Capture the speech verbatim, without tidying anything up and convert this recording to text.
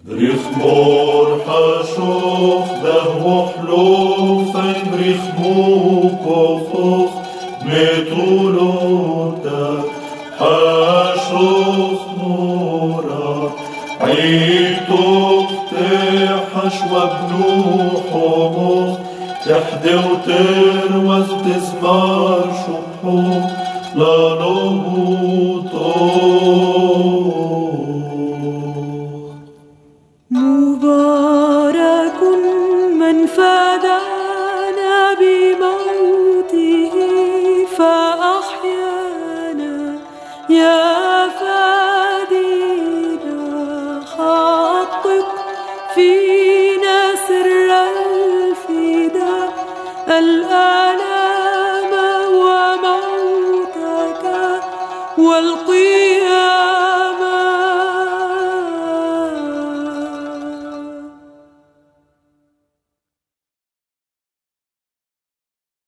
بريخ مور حشوخ ده وحلوف بريخ موكوخوخ مطولوتا حشوخ مورا عيتوخ تحش وبنوحوخ تحدي وتروز تزمار شبحوخ لا نبوطوخ مبارك من فدانا بموته فأحيانا يا فادينا حقق فينا سر الفداء